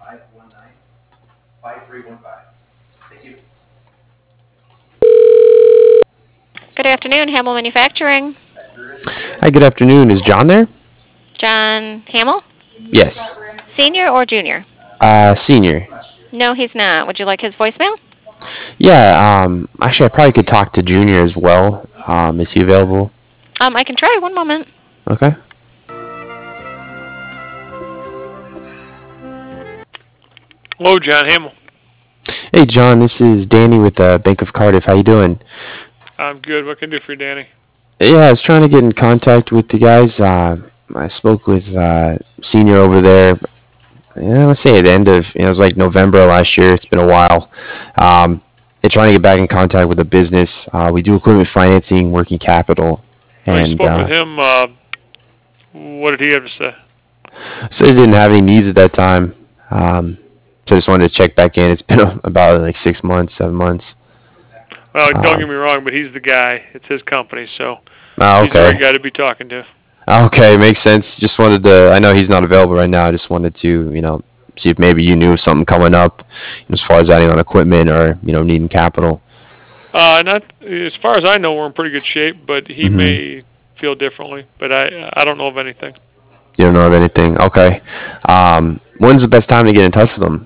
Good afternoon, Hamill Manufacturing. Hi, good afternoon. Is John there? John Hamill? Yes. Senior or junior? Senior. No, he's not. Would you like his voicemail? Yeah, actually, I probably could talk to Junior as well. Is he available? I can try. One moment. Okay. Hello, John Hamill. Hey, John, this is Danny with Bank of Cardiff. How you doing? I'm good. What can I do for you, Danny? Yeah, I was trying to get in contact with the guys. I spoke with Senior over there. Yeah, let's say at the end of, it was like November last year. It's been a while. They're trying to get back in contact with the business. We do equipment financing, working capital, I and spoke with him. What did he have to say? so they didn't have any needs at that time. So I just wanted to check back in. It's been about like 6 months, 7 months. Well, don't get me wrong, but he's the guy. It's his company, so Oh, he's the right okay. guy to be talking to. Okay, makes sense. Just wanted to. I know he's not available right now. I just wanted to, see if maybe you knew of something coming up as far as adding on equipment or needing capital. Not as far as I know, we're in pretty good shape, but he may feel differently. But I don't know of anything. You don't know of anything. Okay. When's the best time to get in touch with him?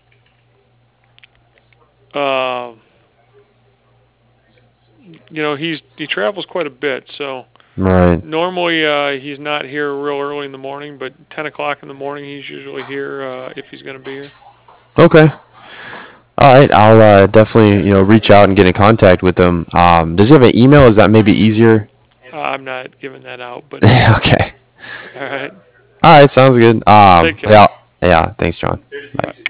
He travels quite a bit, so Right. normally he's not here real early in the morning, but 10 o'clock in the morning he's usually here if he's going to be here. Okay. All right. I'll definitely reach out and get in contact with him. Does he have an email? Is that maybe easier? I'm not giving that out, but Okay. all right. All right. Sounds good. Take care. Yeah. Yeah. Thanks, John. Bye.